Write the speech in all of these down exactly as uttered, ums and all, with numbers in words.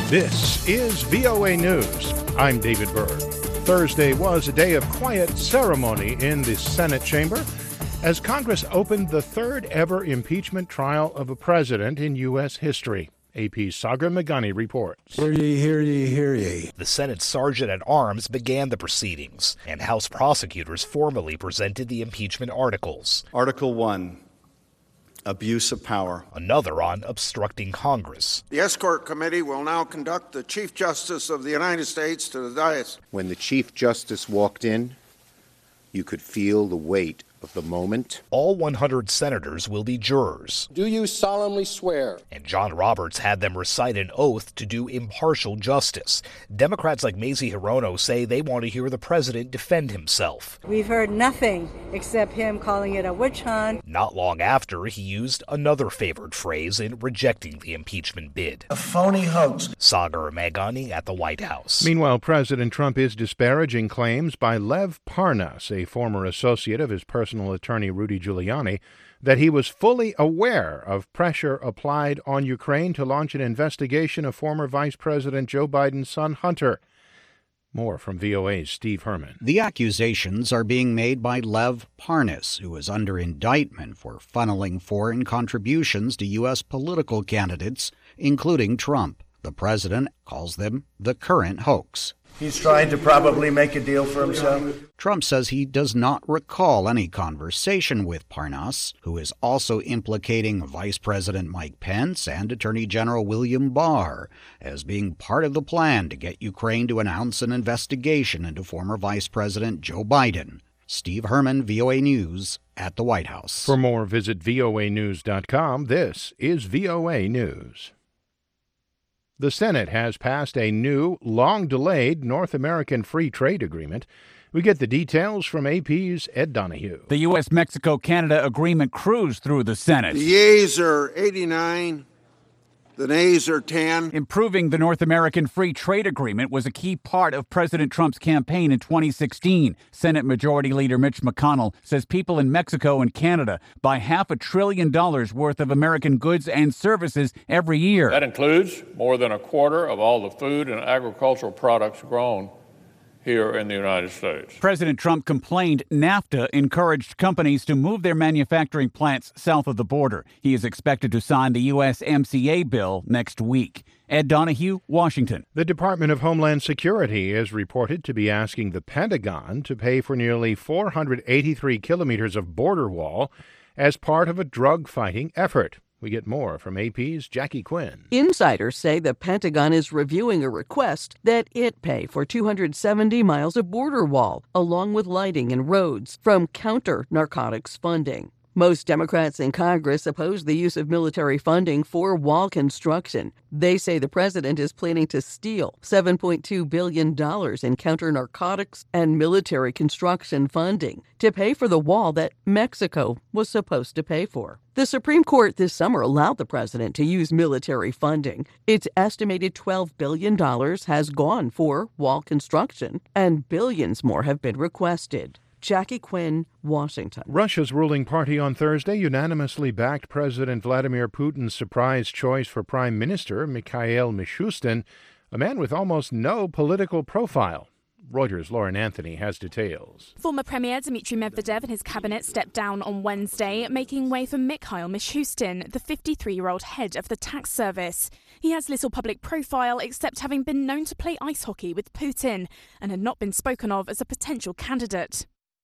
This is V O A News. I'm David Byrd. Thursday was a day of quiet ceremony in the Senate chamber as Congress opened the third ever impeachment trial of a president in U S history. A P's Sagar Meghani reports. Hear ye, hear ye, hear ye. The Senate Sergeant-at-Arms began the proceedings, and House prosecutors formally presented the impeachment articles. Article one. Abuse of power. Another on obstructing Congress. The Escort Committee will now conduct the Chief Justice of the United States to the dais. When the Chief Justice walked in, you could feel the weight of the moment. All one hundred senators will be jurors. Do you solemnly swear? And John Roberts had them recite an oath to do impartial justice. Democrats like Mazie Hirono say they want to hear the president defend himself. We've heard nothing except him calling it a witch hunt. Not long after, he used another favored phrase in rejecting the impeachment bid. A phony hoax. Sagar Meghani at the White House. Meanwhile, President Trump is disparaging claims by Lev Parnas, a former associate of his personal attorney Rudy Giuliani, that he was fully aware of pressure applied on Ukraine to launch an investigation of former Vice President Joe Biden's son Hunter. More from V O A's Steve Herman. The accusations are being made by Lev Parnas, who is under indictment for funneling foreign contributions to U S political candidates, including Trump. The president calls them the current hoax. He's trying to probably make a deal for himself. Trump says he does not recall any conversation with Parnas, who is also implicating Vice President Mike Pence and Attorney General William Barr as being part of the plan to get Ukraine to announce an investigation into former Vice President Joe Biden. Steve Herman, V O A News, at the White House. For more, visit V O A news dot com. This is V O A News. The Senate has passed a new, long-delayed North American Free Trade Agreement. We get the details from A P's Ed Donahue. The U S Mexico Canada agreement cruised through the Senate. The yeas are eighty-nine. The nays are ten. Improving the North American Free Trade Agreement was a key part of President Trump's campaign in twenty sixteen. Senate Majority Leader Mitch McConnell says people in Mexico and Canada buy half a trillion dollars worth of American goods and services every year. That includes more than a quarter of all the food and agricultural products grown here in the United States. President Trump complained NAFTA encouraged companies to move their manufacturing plants south of the border. He is expected to sign the U S M C A bill next week. Ed Donahue, Washington. The Department of Homeland Security is reported to be asking the Pentagon to pay for nearly four hundred eighty-three kilometers of border wall as part of a drug-fighting effort. We get more from A P's Jackie Quinn. Insiders say the Pentagon is reviewing a request that it pay for two hundred seventy miles of border wall, along with lighting and roads, from counter-narcotics funding. Most Democrats in Congress oppose the use of military funding for wall construction. They say the president is planning to steal seven point two billion dollars in counter-narcotics and military construction funding to pay for the wall that Mexico was supposed to pay for. The Supreme Court this summer allowed the president to use military funding. Its estimated twelve billion dollars has gone for wall construction, and billions more have been requested. Jackie Quinn, Washington. Russia's ruling party on Thursday unanimously backed President Vladimir Putin's surprise choice for Prime Minister Mikhail Mishustin, a man with almost no political profile. Reuters' Lauren Anthony has details. Former Premier Dmitry Medvedev and his cabinet stepped down on Wednesday, making way for Mikhail Mishustin, the fifty-three-year-old head of the tax service. He has little public profile except having been known to play ice hockey with Putin and had not been spoken of as a potential candidate.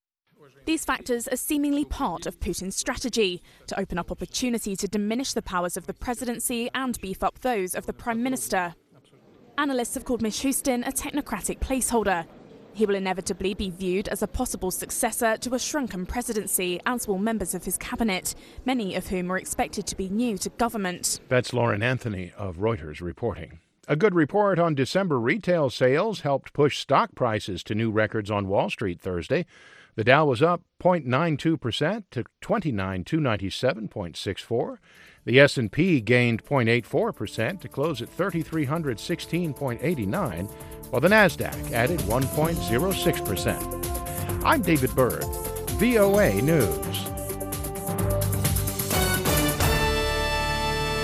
These factors are seemingly part of Putin's strategy to open up opportunity to diminish the powers of the presidency and beef up those of the prime minister. Analysts have called Mishustin a technocratic placeholder. He will inevitably be viewed as a possible successor to a shrunken presidency, as will members of his cabinet, many of whom are expected to be new to government. That's Lauren Anthony of Reuters reporting. A good report on December retail sales helped push stock prices to new records on Wall Street Thursday. The Dow was up zero point nine two percent to twenty-nine thousand two hundred ninety-seven point six four. The S and P gained zero point eight four percent to close at three thousand three hundred sixteen point eight nine, while the Nasdaq added one point zero six percent. I'm David Byrd, V O A News.